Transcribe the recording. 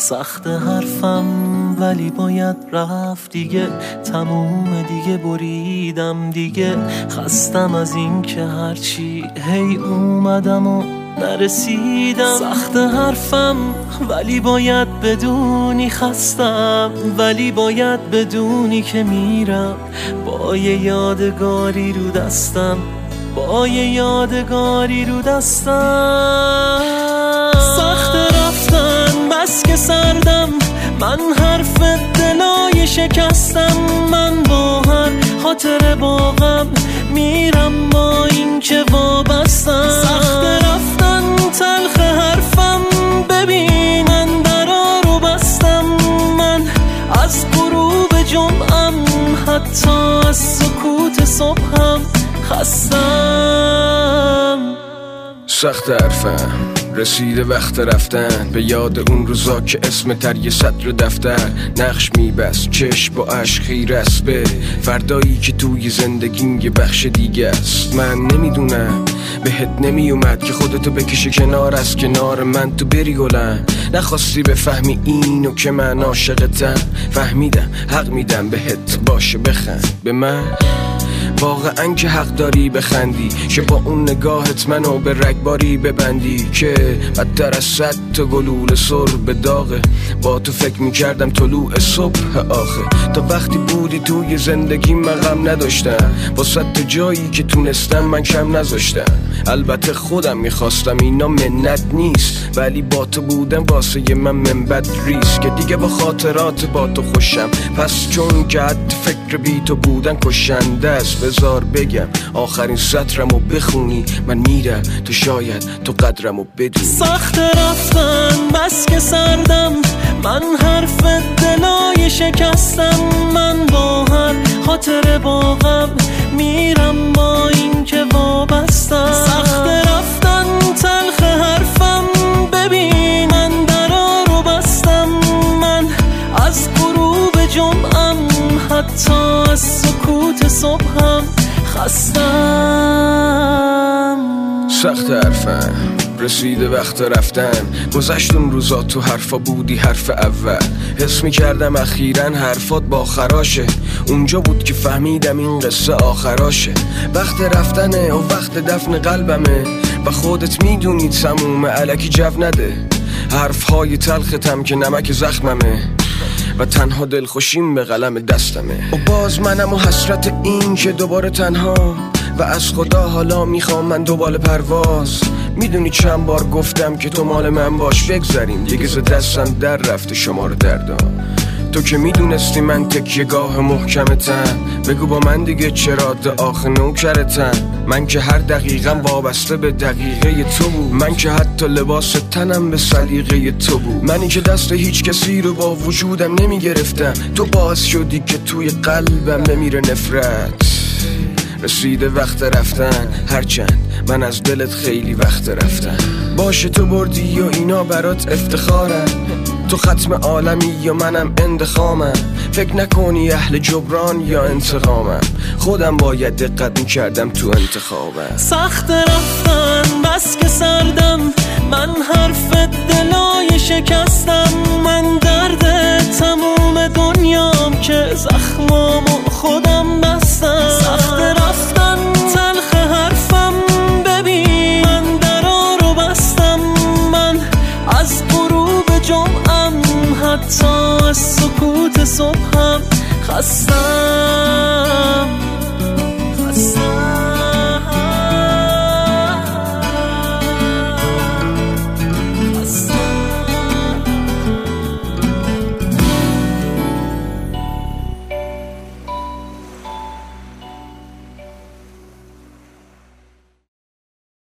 سخت حرفم ولی باید رفت دیگه، تموم دیگه، بریدم دیگه، خستم از این که هرچی هی اومدم و نرسیدم. سخت حرفم ولی باید بدونی خستم، ولی باید بدونی که میرم با یه یادگاری رو دستم، با یه یادگاری رو دستم. سخت رفتن بس که سردم، من حرف دلای شکستم، من با هر خاطر باغم میرم با این که وابستم. سخت رفتن تلخ حرفم، ببین من درا رو بستم، من از غروب جمعم حتی از سکوت صبحم خستم. سخت حرفم رسیده وقت رفتن، به یاد اون روزا که اسم تر یه سطر دفتر نقش میبست، چشم با عشق خیره است به فردایی که توی زندگیم یه بخش دیگه است. من نمیدونم بهت نمیومد که خودتو بکشه کنار از کنار من، تو بری گلم نخواستی بفهمی اینو که من عاشقتم. فهمیدم حق میدم بهت باشه بخند به من، واقعا که حق داری بخندی که با اون نگاهت منو به رگباری ببندی که بدتر از 100 تا گلوله سر به داغه. با تو فکر میکردم طلوع صبح آخه، تا وقتی بودی توی زندگی من غم نداشتم، با 100 تا جایی که تونستم من کم نذاشتم. البته خودم میخواستم اینا منت نیست، ولی با تو بودم واسه من منبت ریست که دیگه با خاطرات با تو خوشم. پس چون که حد فکر بی تو بودن کشنده است، بذار بگم آخرین سطرمو بخونی، من میرم تو شاید تو قدرمو بدونی. سخت رفتن بس که سردم، من حرف دلای شکستم، من با هر خاطر باغم میرم با این که وابستم. سخت رفتن تلخ حرفم، ببین من درا رو بستم، من از غروب جمعم حتی از سکوت صبحم خستم. سخت حرفم رسیده وقت رفتن، گذشت اون روزا تو حرفا بودی حرف اول، حس میکردم اخیراً حرفات با خراشه، اونجا بود که فهمیدم این قصه آخراشه. وقت رفتنه و وقت دفن قلبمه و خودت میدونی تمومه، الکی جو نده حرفهای تلختم که نمک زخممه و تنها دلخوشیم به قلم دستمه. و باز منم و حسرت این که دوباره تنها و از خدا حالا میخوام من دوباره پرواز. میدونی چند بار گفتم که تو مال من باش، بگذاریم دیگه ز دستم در رفته شمار دردا. تو که میدونستی من تکیه‌گاه محکمتم، بگو با من دیگه چرا آخ نوکرتم. من که هر دقیقم وابسته به دقیقه تو بود، من که حتی لباس تنم به سلیقه تو بود، منی که دست هیچ کسی رو با وجودم نمیگرفتم، تو باعث شدی که توی قلبم بمیره نفرت. رسیده وقت رفتن، هرچند من از دلت خیلی وقت رفتم. باشه تو بردی و اینا برات افتخارم، تو ختم عالمی یا منم اندخامم. فکر نکنی اهل جبران یا انتقامم، خودم باید دقت میکردم تو انتخابم. سخت رفتن بس که سردم، من حرف دلای شکستم، من درد تموم دنیام که زخمامو خودم بستم. سخت رفتن تلخ حرفم، ببین من درا رو بستم، من از غروب جمعم حتی از سکوت صبحم خستم.